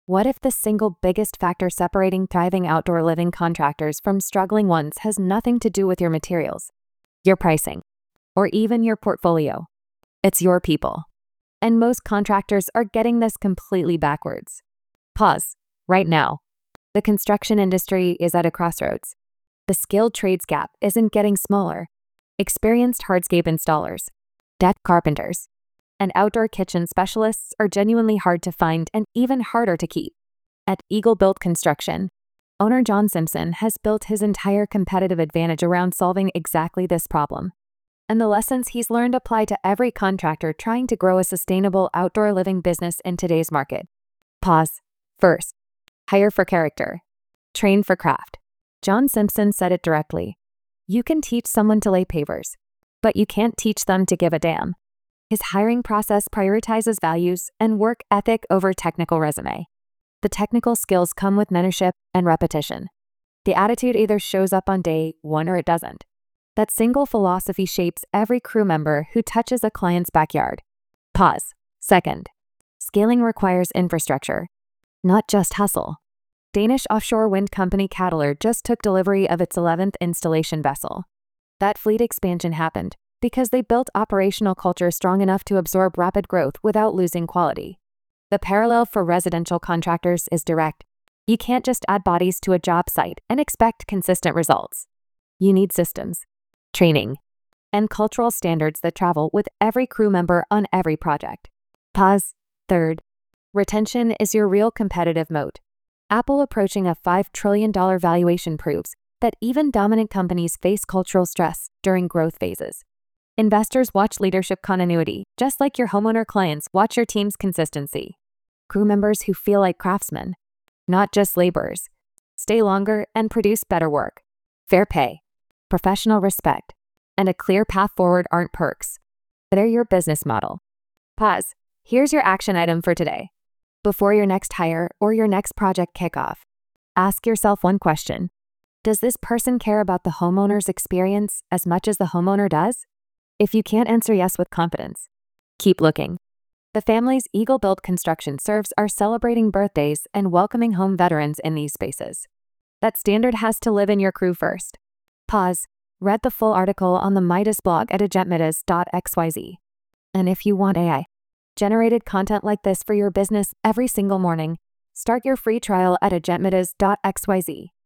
What if the single biggest factor separating thriving outdoor living contractors from struggling ones has nothing to do with your materials, your pricing, or even your portfolio? It's your people. And most contractors are getting this completely backwards. Pause. Right now. The construction industry is at a crossroads. The skilled trades gap isn't getting smaller. Experienced hardscape installers, deck carpenters, and outdoor kitchen specialists are genuinely hard to find and even harder to keep. At Eagle Built Construction, owner John Simpson has built his entire competitive advantage around solving exactly this problem. And the lessons he's learned apply to every contractor trying to grow a sustainable outdoor living business in today's market. Pause. First, hire for character. Train for craft. John Simpson said it directly. You can teach someone to lay pavers, but you can't teach them to give a damn. His hiring process prioritizes values and work ethic over technical resume. The technical skills come with mentorship and repetition. The attitude either shows up on day one or it doesn't. That single philosophy shapes every crew member who touches a client's backyard. Pause. Second, scaling requires infrastructure, not just hustle. Danish offshore wind company Cadeler just took delivery of its 11th installation vessel. That fleet expansion happened because they built operational culture strong enough to absorb rapid growth without losing quality. The parallel for residential contractors is direct. You can't just add bodies to a job site and expect consistent results. You need systems, training, and cultural standards that travel with every crew member on every project. Pause. Third, retention is your real competitive moat. Apple approaching a $5 trillion valuation proves that even dominant companies face cultural stress during growth phases. Investors watch leadership continuity, just like your homeowner clients watch your team's consistency. Crew members who feel like craftsmen, not just laborers, stay longer and produce better work. Fair pay, professional respect, and a clear path forward aren't perks. They're your business model. Pause. Here's your action item for today. Before your next hire or your next project kickoff, ask yourself one question. Does this person care about the homeowner's experience as much as the homeowner does? If you can't answer yes with confidence, keep looking. The family's Eagle Built Construction serves are celebrating birthdays and welcoming home veterans in these spaces. That standard has to live in your crew first. Pause. Read the full article on the Midas blog at agentmidas.xyz. And if you want AI-generated content like this for your business every single morning, start your free trial at agentmidas.xyz.